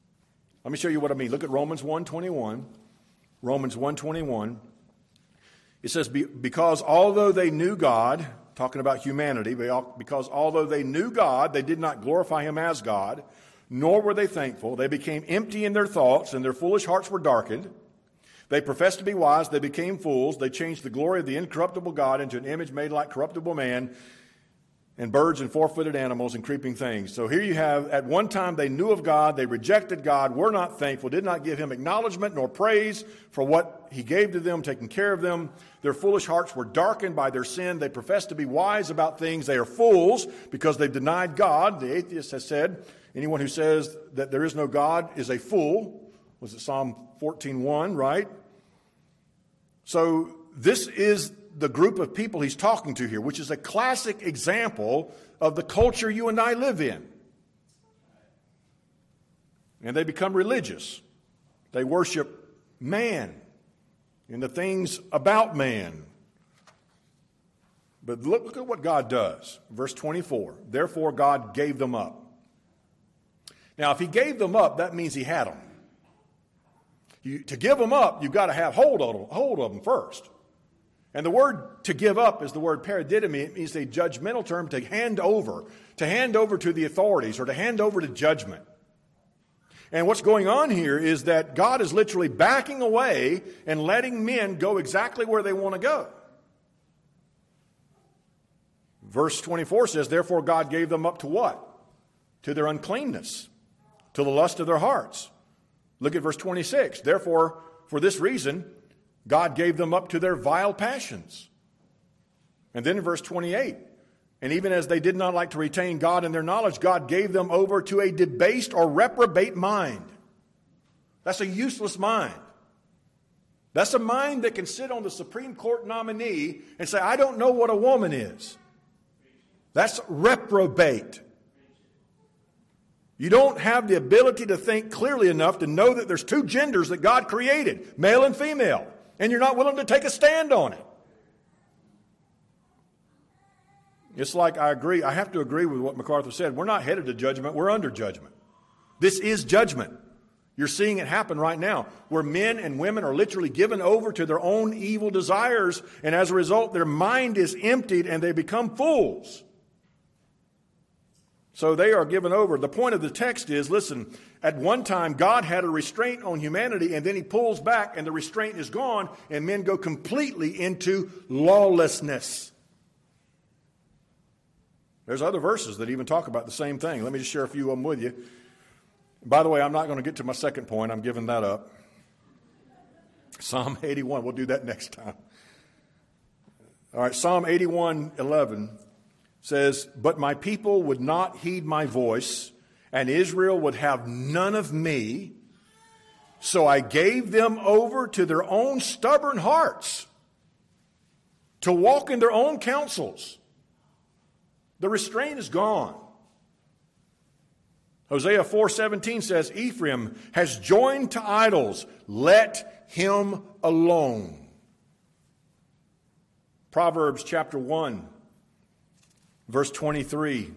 Let me show you what I mean. Look at Romans one twenty-one. Romans one twenty-one. It says, because although they knew God, talking about humanity, because although they knew God, they did not glorify him as God, nor were they thankful. They became empty in their thoughts, and their foolish hearts were darkened. They professed to be wise. They became fools. They changed the glory of the incorruptible God into an image made like corruptible man, and birds and four-footed animals and creeping things. So here you have, at one time they knew of God, they rejected God, were not thankful, did not give him acknowledgement nor praise for what he gave to them, taking care of them. Their foolish hearts were darkened by their sin. They profess to be wise about things. They are fools because they've denied God. The atheist has said, anyone who says that there is no God is a fool. Was it Psalm fourteen one, right? So this is the group of people he's talking to here, which is a classic example of the culture you and I live in. And they become religious. They worship man and the things about man. But look, look at what God does. Verse twenty-four, therefore God gave them up. Now, if he gave them up, that means he had them. You, to give them up, you've got to have hold of them, hold of them first. And the word to give up is the word paradidomi. It means a judgmental term, to hand over, to hand over to the authorities or to hand over to judgment. And what's going on here is that God is literally backing away and letting men go exactly where they want to go. Verse twenty-four says, therefore God gave them up to what? To their uncleanness, to the lust of their hearts. Look at verse twenty-six. Therefore, for this reason, God gave them up to their vile passions. And then in verse twenty-eight, and even as they did not like to retain God in their knowledge, God gave them over to a debased or reprobate mind. That's a useless mind. That's a mind that can sit on the Supreme Court nominee and say, I don't know what a woman is. That's reprobate. You don't have the ability to think clearly enough to know that there's two genders that God created, male and female, and you're not willing to take a stand on it. It's like I agree, I have to agree with what MacArthur said. We're not headed to judgment, we're under judgment. This is judgment. You're seeing it happen right now, where men and women are literally given over to their own evil desires, and as a result, their mind is emptied and they become fools. So they are given over. The point of the text is, listen, at one time God had a restraint on humanity, and then he pulls back and the restraint is gone, and men go completely into lawlessness. There's other verses that even talk about the same thing. Let me just share a few of them with you. By the way, I'm not going to get to my second point. I'm giving that up. Psalm eighty-one. We'll do that next time. All right, Psalm eighty-one eleven says, but my people would not heed my voice, and Israel would have none of me. So I gave them over to their own stubborn hearts, to walk in their own counsels. The restraint is gone. Hosea four seventeen says, Ephraim has joined to idols. Let him alone. Proverbs chapter one. Verse twenty-three.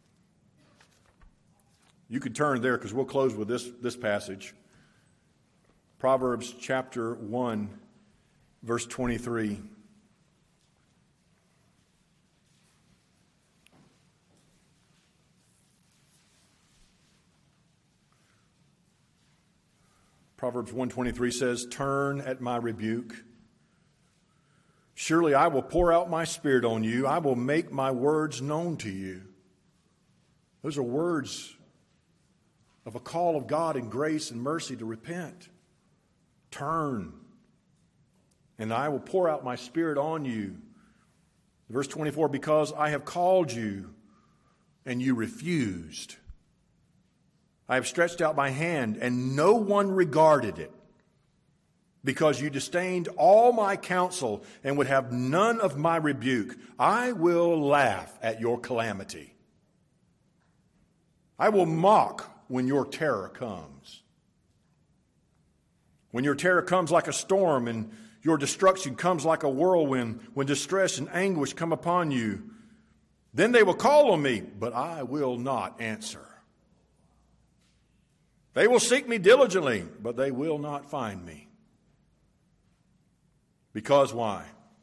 You could turn there because we'll close with this, this passage. Proverbs chapter one, verse twenty-three. Proverbs one twenty-three says, turn at my rebuke. Surely I will pour out my spirit on you. I will make my words known to you. Those are words of a call of God in grace and mercy to repent. Turn, and I will pour out my spirit on you. Verse twenty-four, because I have called you and you refused. I have stretched out my hand and no one regarded it. Because you disdained all my counsel and would have none of my rebuke, I will laugh at your calamity. I will mock when your terror comes. When your terror comes like a storm and your destruction comes like a whirlwind, when distress and anguish come upon you, then they will call on me, but I will not answer. They will seek me diligently, but they will not find me. Because why?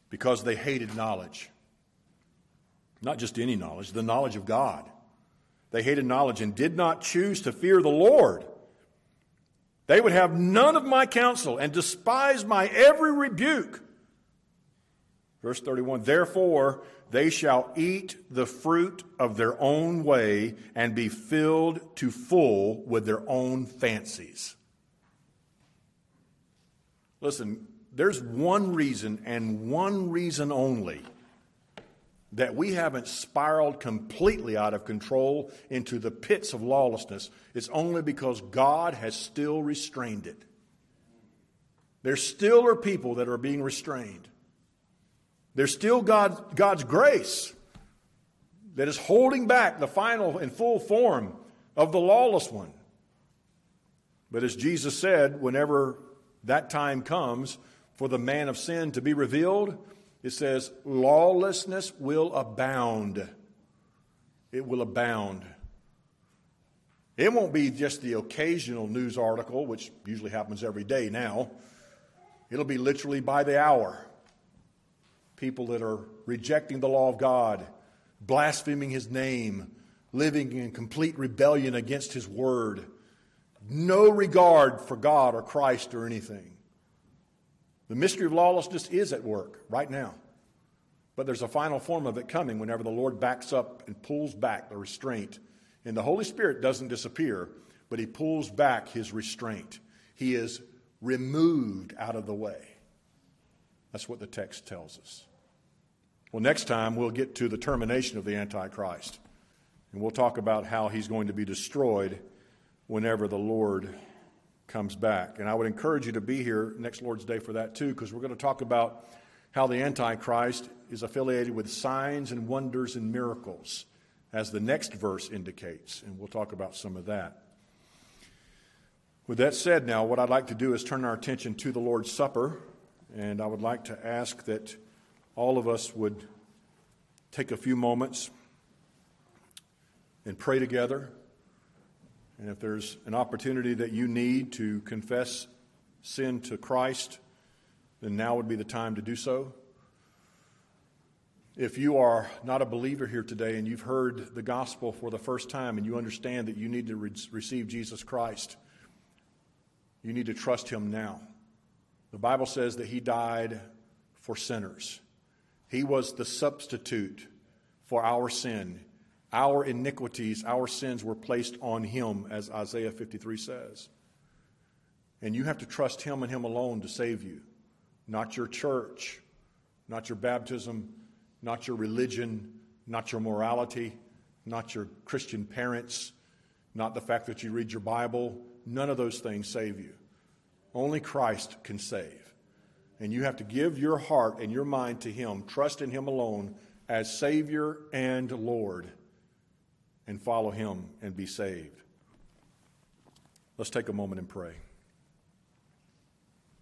because they hated knowledge. Not just any knowledge, the knowledge of God. They hated knowledge and did not choose to fear the Lord. They would have none of my counsel and despise my every rebuke. Verse thirty-one, therefore they shall eat the fruit of their own way and be filled to full with their own fancies. Listen, there's one reason and one reason only that we haven't spiraled completely out of control into the pits of lawlessness. It's only because God has still restrained it. There still are people that are being restrained. There's still God, God's grace that is holding back the final and full form of the lawless one. But as Jesus said, whenever that time comes for the man of sin to be revealed, it says, lawlessness will abound. It will abound. It won't be just the occasional news article, which usually happens every day now. It'll be literally by the hour. People that are rejecting the law of God, blaspheming His name, living in complete rebellion against His word. No regard for God or Christ or anything. The mystery of lawlessness is at work right now. But there's a final form of it coming whenever the Lord backs up and pulls back the restraint. And the Holy Spirit doesn't disappear, but He pulls back His restraint. He is removed out of the way. That's what the text tells us. Well, next time we'll get to the termination of the Antichrist. And we'll talk about how he's going to be destroyed whenever the Lord comes back. And I would encourage you to be here next Lord's Day for that too, because we're going to talk about how the Antichrist is affiliated with signs and wonders and miracles, as the next verse indicates. And we'll talk about some of that. With that said, now, what I'd like to do is turn our attention to the Lord's Supper. And I would like to ask that all of us would take a few moments and pray together. And if there's an opportunity that you need to confess sin to Christ, then now would be the time to do so. If you are not a believer here today and you've heard the gospel for the first time and you understand that you need to re- receive Jesus Christ, you need to trust Him now. The Bible says that He died for sinners. He was the substitute for our sin. Our iniquities, our sins were placed on Him, as Isaiah fifty-three says. And you have to trust Him and Him alone to save you. Not your church, not your baptism, not your religion, not your morality, not your Christian parents, not the fact that you read your Bible. None of those things save you. Only Christ can save. And you have to give your heart and your mind to Him, trust in Him alone as Savior and Lord, and follow Him and be saved. Let's take a moment and pray.